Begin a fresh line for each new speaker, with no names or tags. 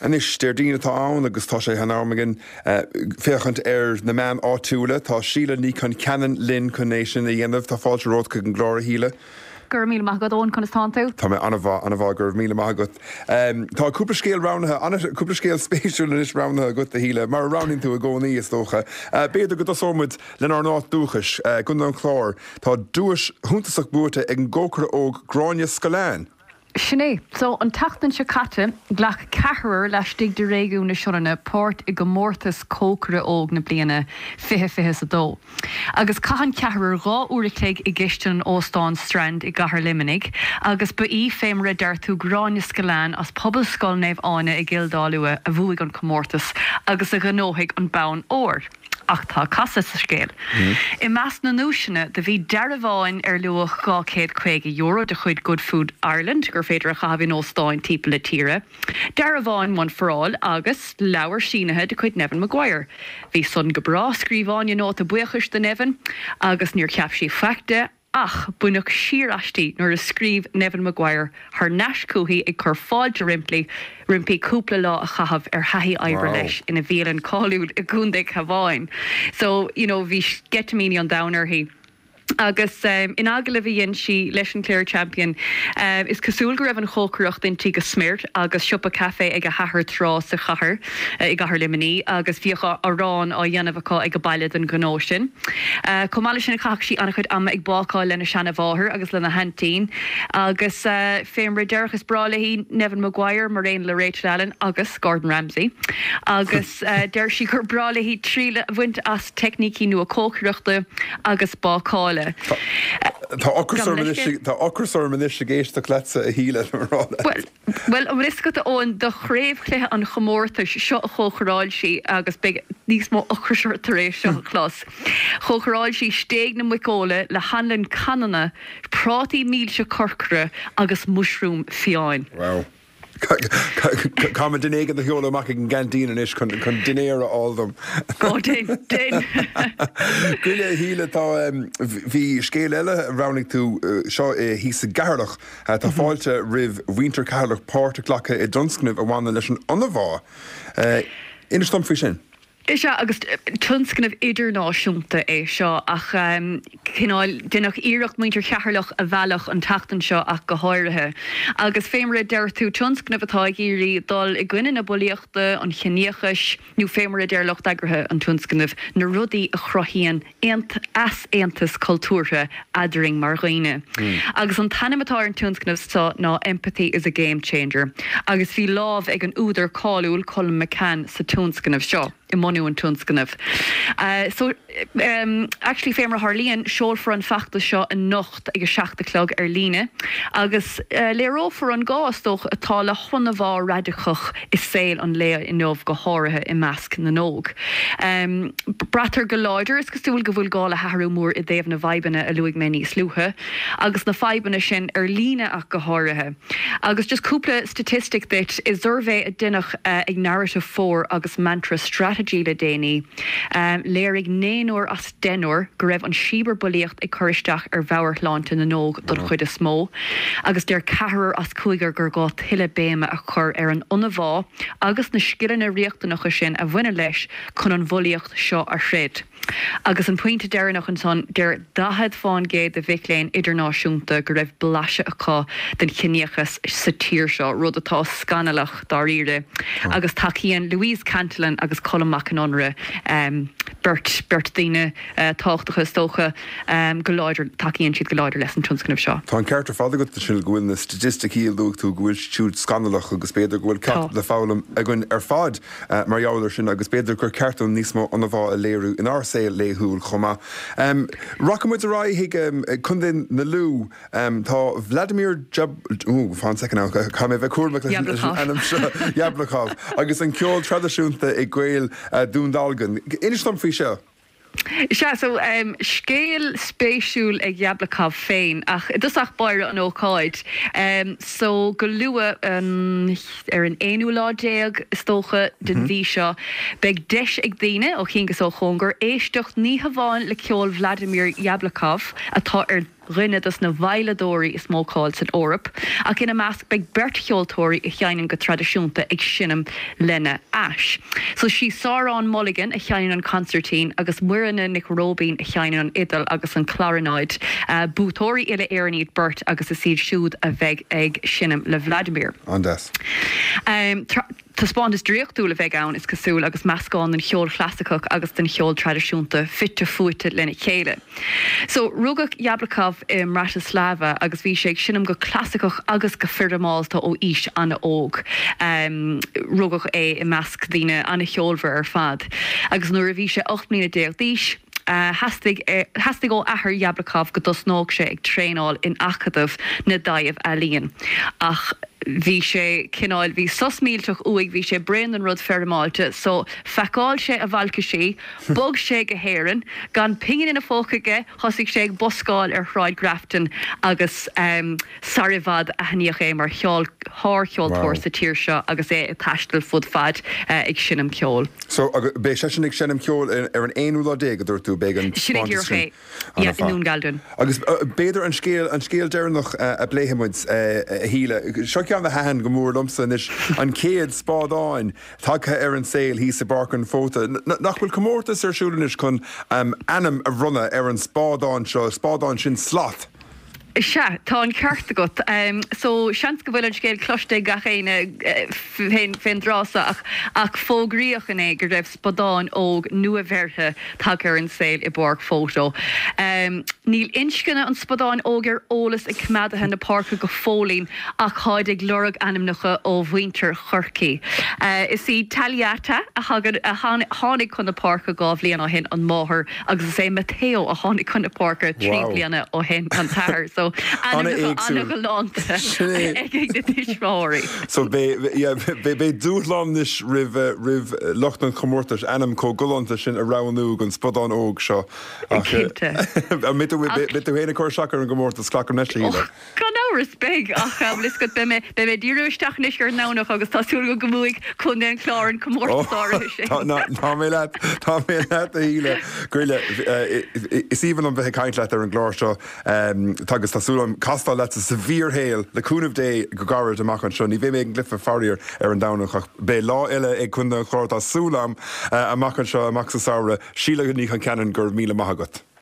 An is déir díine tá ann agus tá sé hanarmagin féchant na man áúla tá síle ní chun cean linn chunééis sin a dhéanamh tá fáilte ród chu an glóir híle.
Gur míle maigad ón chun táú.
Tá mé anna bhá gur míle maigad. Tá cúpla scéal ránathe anna cúpla scéal spéisiúla is ránathe go a híle, mar ránin tú a gcónaí is dócha. Béidir go sómid lenar náit dúchas gun an chlár, tá dúis thuntasach buaite ag an ggócara óg Gráine Scoláin.
Sinné, so an tatan se catte glach cehar leis dig de réú na siúna páirt I go mórtas cócara óg na bliana fihe a dó. Agus caihan cehar rá uiricléig I gistan an Óstáin Strand I gahar liminig, agus bu í féimre deirtú Gráine Scoláin as pobl scoilnéamh áine I Gildáilua a bhuaigh an comórtas agus a gnóigh an bán óir. Ach tá casa sa scéal. I meas na núisina de bhí dearabháin luach €250 de chuid Good Food Ireland gur féidir a chahabhín Óstáin típa le tíre. Dearabháin one for all agus leabhar sínathe de chuid Nevan Maguire. Bhí son go brá scríbháin nó a buchas de Nevan agus níor ceap sí feachta ach buineach siar astí nuair a scríb Nevan Maguire haar neiscúthaí ag chur fáilte rimpí cúpla lá a chahabh haithí oibre leis ina bhíolann cáiliúd a gúndaigh habháin. So, bhí getamíní an downer hí. Agus in agla bhíonn si leis an Clare Champion is cosúil go raibh an chócracht in tí go smirt agus siúpa cafe ag a hathair trá sa chathair I gahar liminí agus bhíocha arán á dhéanamhá ag go bailad an gnósin. Comáile sin chaach sí anna chud ama ag bácáil lena seanna bháthir agus lena hentín agus féimre deirchas brála hí Nevan Maguire mar réon le Rachel Allen agus Gordon Ramsay agus deir si gur brála hí tríle bhaint as technící nua cócraachta agus bácáil.
Tá ocrasor manis a géiste clétsa a híle marrála.
Well, am risco ón do chréibh an chomórtas seo a chochráil sí agus níos mó ocrasor taréis seo chlás. Chochráil sí stéag na muicóla le hanlan canana prátaí míl se corcra agus mushroom fiáin.
Wow. Come duine an heola amach an gandín is chun dinéire all them.
Go din.
Grile híle tá bhí scéal eile ránig tú seo hí sa garlach tá fáilte rih winter carlach páirte clacha I dunscnibh a bhána leis an anmhá. Inar stom fao sin?
Is agus tunscnamh idirnáisiúnta é seo ach cinál duach íirecht muintir chearlach a bhealach an tatan seo ach go háirithe. Agus féimre deirtú tunscnamh atá géirí dul I gcuine na bolíochta an cheníochas nó féimre deirlach dagrathe an tunscnamh na rudaí a chrothíon as éantas cultúrtha adring mar ghaoine. Agus an tanimetá an tunscnamh tá ná empathy is a game changer. Agus bhí lámh ag an údar cáúil Colin McCann sa tunscnamh seo. I monú an tunscnamh. Actually féimre Harlíonn seol for an fachta seo an nocht ag a 7:00 líne agus lérófar an gáastóch atá le chuna bhá radichach is saoil an léa in nómh go háirithe I measc na nóg. Bratar go láidir is cosúil go bhfuil gála hathrú mór I dtéobh na bhaibena a luigh mé níos slúthe agus na faibanna sin líne ach go háirithe. Agus just cúpla statistic that is survey a duineach ag narrative 4 agus mantra strategy le déanaí. Léirigh néanúir as denúir go raibh an síbar bolíocht ag choristeach bheabhar láinte na nóg don chuid a smó. Agus déir cehar as cúigar gur gá tuile béime a chur an anmhá agus na sciranna riachtanach sin a bhaine leis chun an bholíocht seo a shred. Agus an pointe deirnach an son déir dahad fáin géad a bhicléin idirnáisiúnta go raibh blaise aá den chineachas sa tír seo rud atá scanalach dá riire. Agus taíonn Louise Cantillon agus Colin McAnonra Bert daine táchtachas tócha go láidir taíonn siad go láidir leis an tunscnamh seo.
Tá an ceartar fáda go sin gohfuil na statisticí luach tú gohfuil siúd scanalach agus beidir gohfuil cap le fálam a gin fád mar jaáir sin agus beidir gur ceartún níos mó an bhá a léirú in sé léthúil chuma. Rachamid a rá hiig chundin na lú tá Vladimir fáin second now cha mé bheith cuairmach Jablachov agus an ceol tradiisiúnta I gcuil dúndalgan. Inistom fao seo?
So scéal spéisiúil ag Jablachov féin ach dusach baire an ócáid. So go lua an éanúládéag istócha den bhí seo beag deis ag daine ó chingus ó chungur éisteach ní hamháin le ceol Vladimir Jablachov atá rinnedas na bhailedóirí is mócáil san Eorp, ach ina measc beag bert cheoltóirí I cheannan go tradiisiúnta ag sinnam lenne as. So sí Sarán Mulligan a cheannan an concertín agus muireanna Nick Robin a cheannan an idal agus an clarináid. Bútóirí ile éarníd bert agus a siad siúd a bheith ag sinnam le Vladimir.
Andas.
Tá spáin is dríochtúla bheith ann is cosúil agus meascáin den cheol clasicach agus den cheol tradiisiúnta fitte fuite lena chéile. So rugach Jablakov I Bratislava agus bhí sé sinnam go clasicach agus go firdamáilta ó ís anna óg. Rugach I measc dhíine anna cheolbhar ar fad. Agus nuair a bhí sé 8 mbliana déag díis, hastig ó ahar Jablakov go dosnóg sé ag tréáil in achadamh na daibh a líon. Ach bhí sé cinál bhí sosmílteach uig bhí sé brean an rud fermáilte, so feicáil sé a bhailca sí, bog sé go héireann, gan pingin ina fócaige thosaigh sé ag boscáil ar Shráid Grafton agus saribhad a haníoch é mar cheoltóir sa tír seo agus é I taistil fud fad ag sinnam ceol.
So bé sé sin ag sinnam ceol ar an éonúla dé go dúirtú bé an
Sinnig inún galdún.
Agus béidir an scéal dearnach a bléhamid híle. An the hand go mór lumsa is an céad spádáin tagtha ar an saoil hí sa barcan fóta. Nach bhfuil comórtas ar siúlanis chun anam a runna ar an spádáin seo, spádáin sin slaat.
Se, tá an ceart agat. So seans go bhfuil an scéal cloiste gachéine féin drása ach fógríoch in é gur raibh spadáin óg nua bherthe tag ar an saoil I barc fótó. Níl inscinne an spadáin óg ar ólas I cmeadathe na parca go fólín ach cháid ag lorag animnacha ó bhaintear chorcaí. Is í Taliata a tháinig chun na parca gáh bliana ó hin an máthair agus is é Matteo a tháinig chun na parca trí bliana ó hin an tair. So Anna go lánta ag na tíismáirí.
So bé dúthlánis rih lochtan chomórtas anam có golánta sin a ranú an spodán óg seo. Mit héna chuir seachar an gomórtas clachar neis híle.
Gan áras big ach lis go be mé díúisteach níos gur nánach agus táú go gomúig chun den chlárin commórtasá sé.
Tá mé le a híle Grile is íhan an bheith caiint le ar an glár seo tagus tásúlam castal le a severe héal leúnmh dé go garid amach an seo, ní bhé mé an glyfa farir ar an danach bé lá ile ag chun chláir tásúlam amach an seo amach sa saora síla ní an cean gur míle maigat.